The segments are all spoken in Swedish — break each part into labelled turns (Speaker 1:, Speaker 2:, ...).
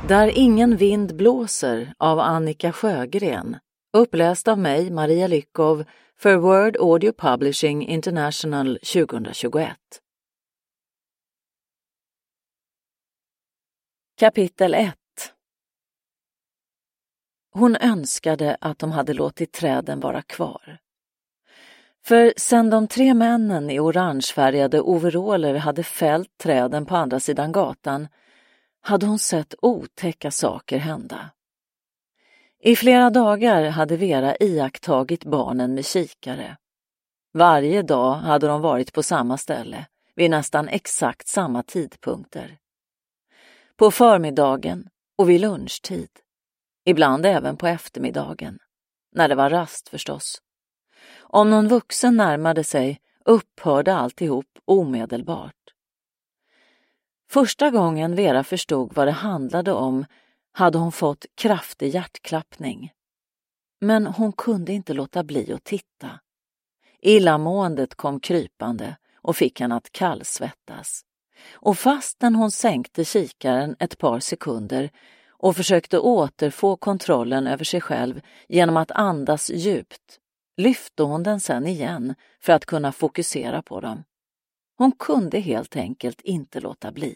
Speaker 1: Där ingen vind blåser av Annika Sjögren. Uppläst av mig, Maria Lyckov, för Word Audio Publishing International 2021. Kapitel 1. Hon önskade att de hade låtit träden vara kvar. För sen de 3 männen i orangefärgade overaller hade fällt träden på andra sidan gatan hade hon sett otäcka saker hända. I flera dagar hade Vera iakttagit barnen med kikare. Varje dag hade de varit på samma ställe, vid nästan exakt samma tidpunkter. På förmiddagen och vid lunchtid. Ibland även på eftermiddagen, när det var rast förstås. Om någon vuxen närmade sig upphörde alltihop omedelbart. Första gången Vera förstod vad det handlade om hade hon fått kraftig hjärtklappning. Men hon kunde inte låta bli att titta. Illamåendet kom krypande och fick henne att kallsvettas. Och fastän hon sänkte kikaren ett par sekunder och försökte återfå kontrollen över sig själv genom att andas djupt, lyfte hon den sen igen för att kunna fokusera på dem. Hon kunde helt enkelt inte låta bli.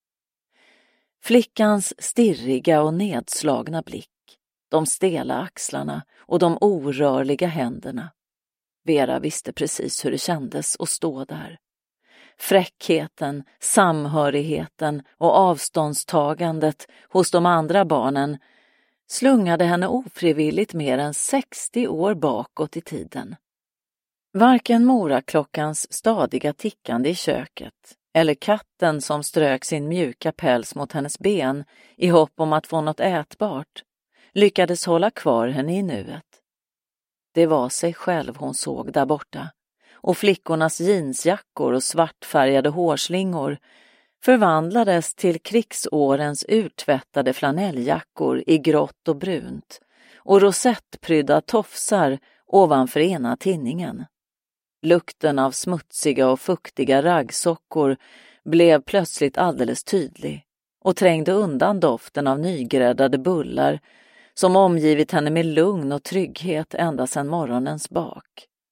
Speaker 1: Flickans stirriga och nedslagna blick, de stela axlarna och de orörliga händerna. Vera visste precis hur det kändes att stå där. Fräckheten, samhörigheten och avståndstagandet hos de andra barnen slungade henne ofrivilligt mer än 60 år bakåt i tiden. Varken moraklockans stadiga tickande i köket eller katten som strök sin mjuka päls mot hennes ben i hopp om att få något ätbart lyckades hålla kvar henne i nuet. Det var sig själv hon såg där borta, och flickornas jeansjackor och svartfärgade hårslingor förvandlades till krigsårens urtvättade flanelljackor i grått och brunt och rosettprydda tofsar ovanför ena tinningen. Lukten av smutsiga och fuktiga raggsockor blev plötsligt alldeles tydlig och trängde undan doften av nygräddade bullar som omgivit henne med lugn och trygghet ända sedan morgonens bak.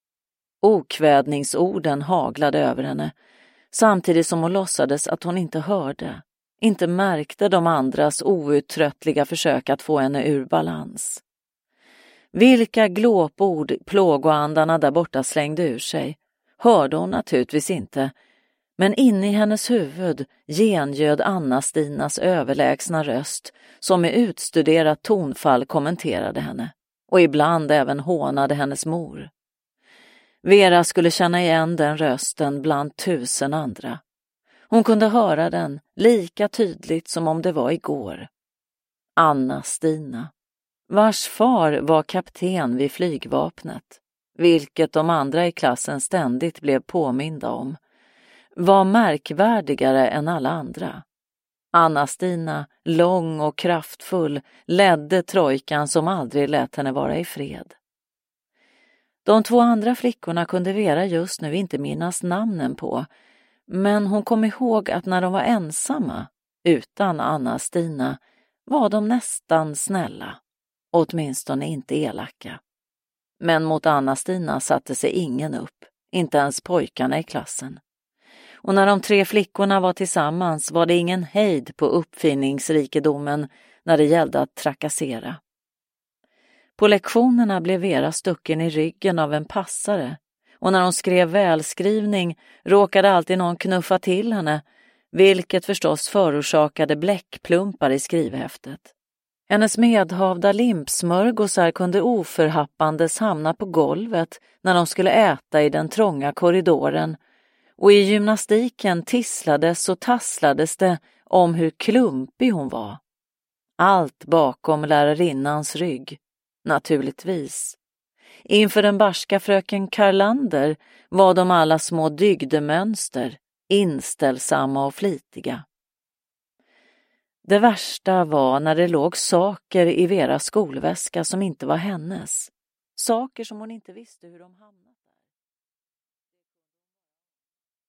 Speaker 1: Okvädningsorden haglade över henne, samtidigt som hon låtsades att hon inte hörde, inte märkte de andras outtröttliga försök att få henne ur balans. Vilka glåpord plågoandarna där borta slängde ur sig hörde hon naturligtvis inte, men inne i hennes huvud gengöd Anna-Stinas överlägsna röst som med utstuderat tonfall kommenterade henne och ibland även hånade hennes mor. Vera skulle känna igen den rösten bland 1000 andra. Hon kunde höra den lika tydligt som om det var igår. Anna-Stina, vars far var kapten vid flygvapnet, vilket de andra i klassen ständigt blev påminda om, var märkvärdigare än alla andra. Anna-Stina, lång och kraftfull, ledde trojkan som aldrig lät henne vara i fred. De 2 andra flickorna kunde Vera just nu inte minnas namnen på, men hon kom ihåg att när de var ensamma, utan Anna-Stina, var de nästan snälla, åtminstone inte elaka. Men mot Anna-Stina satte sig ingen upp, inte ens pojkarna i klassen. Och när de 3 flickorna var tillsammans var det ingen hejd på uppfinningsrikedomen när det gällde att trakassera. På lektionerna blev Vera stucken i ryggen av en passare, och när hon skrev välskrivning råkade alltid någon knuffa till henne, vilket förstås förorsakade bläckplumpar i skrivhäftet. Hennes medhavda limpsmörgåsar kunde oförhappandes hamna på golvet när de skulle äta i den trånga korridoren, och i gymnastiken tisslades och tasslades det om hur klumpig hon var. Allt bakom lärarinnans rygg, naturligtvis. Inför den barska fröken Karlander var de alla små dygdemönster, inställsamma och flitiga. Det värsta var när det låg saker i Veras skolväska som inte var hennes. Saker som hon inte visste hur de hamnade.